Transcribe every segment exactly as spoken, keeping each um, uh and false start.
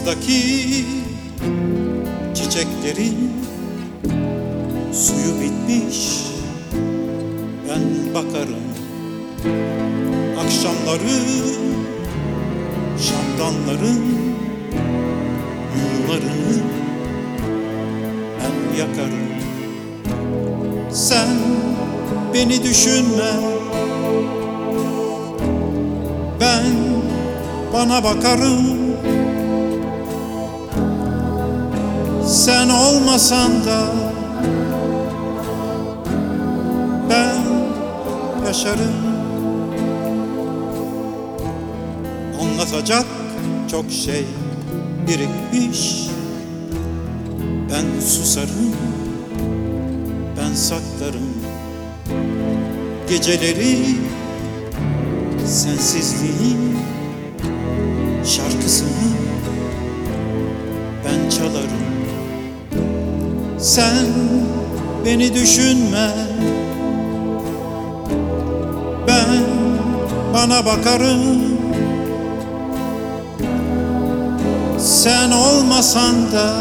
Saksıdaki çiçeklerin suyu bitmiş, ben bakarım. Akşamları şamdanların mumlarını ben yakarım. Sen beni düşünme, ben bana bakarım. Sen olmasan da ben yaşarım. Anlatacak çok şey birikmiş, ben susarım, ben saklarım. Geceleri sensizliğin şarkısını ben çalarım. Sen beni düşünme, ben bana bakarım. Sen olmasan da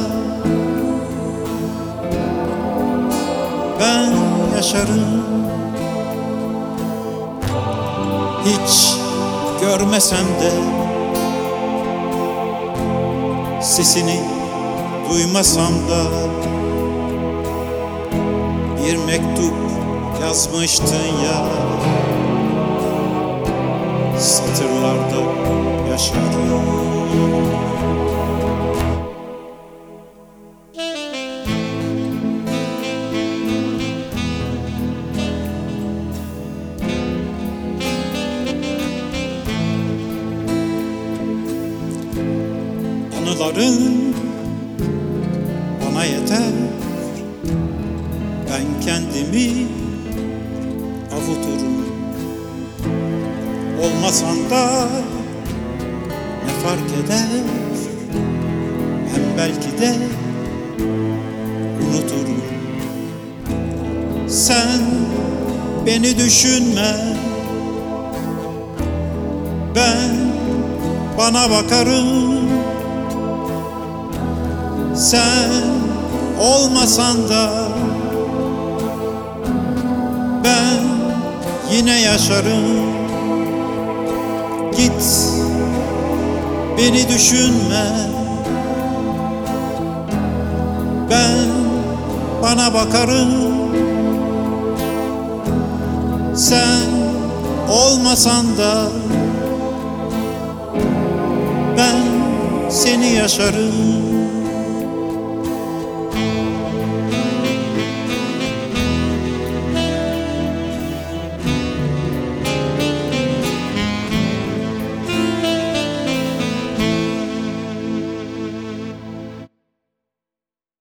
ben yaşarım. Hiç görmesem de, sesini duymasam da, bir mektup yazmıştın ya, satırlarda yaşarım. Anıların bana yeter, ben kendimi avuturum. Olmasan da ne fark eder, hem belki de unuturum. Sen beni düşünme, ben bana bakarım. Sen olmasan da ben yine yaşarım. Git, beni düşünme, ben bana bakarım. Sen olmasan da ben seni yaşarım.